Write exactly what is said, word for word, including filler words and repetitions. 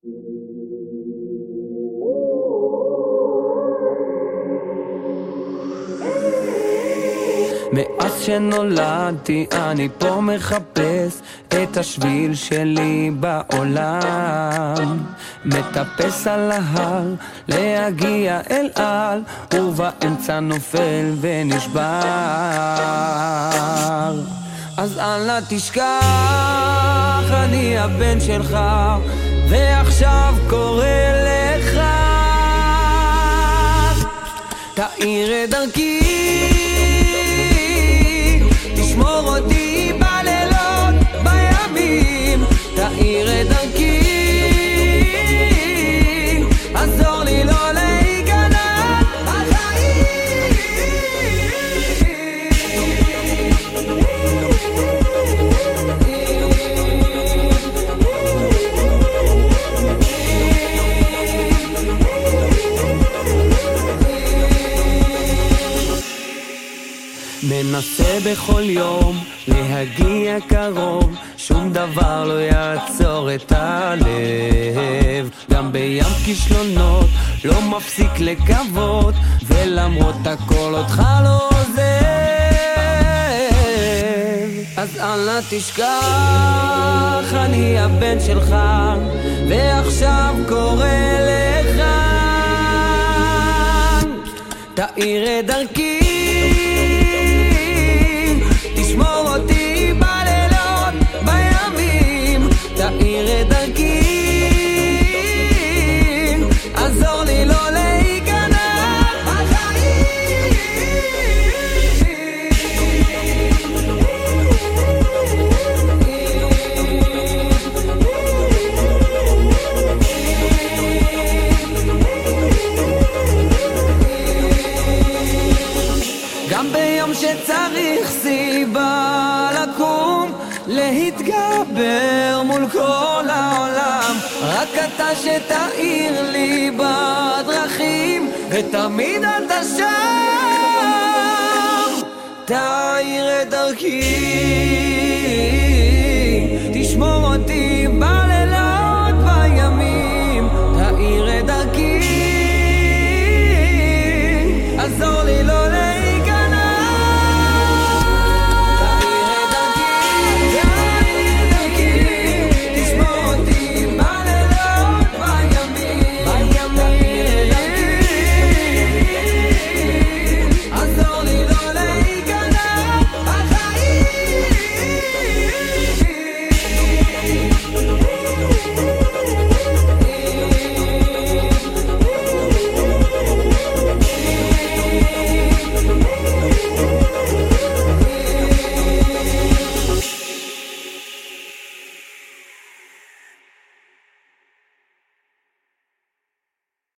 מאז שנולדתי אני פה מחפש את השביל שלי בעולם, מטפס על ההר להגיע אל על, ובאמצע נופל ונשבר. אז אל תשכח, אני הבן שלך, ועכשיו קורא לך, תאיר את דרכי, תשמור אותי בלילות, בימים, תאיר את דרכי, עזור לי לא להיכנע בחיים. מנסה בכל יום להגיע קרוב, שום דבר לא יעצור את הלב, גם בים כישלונות לא מפסיק לקוות, ולמרות הכל אותך לא עוזב. אז אל תשכח, אני הבן שלך, ועכשיו קורא לך, תאיר את דרכי, תשמור אותי בלילות, בימים, תאיר את דרכי, עזור לי לא להיכנע בחיים. גם ביום שצריך סיבה לקום, להתגבר מול כל העולם, רק אתה שתאיר לי בדרכים, ותמיד אתה שם, תאיר את דרכי, תשמור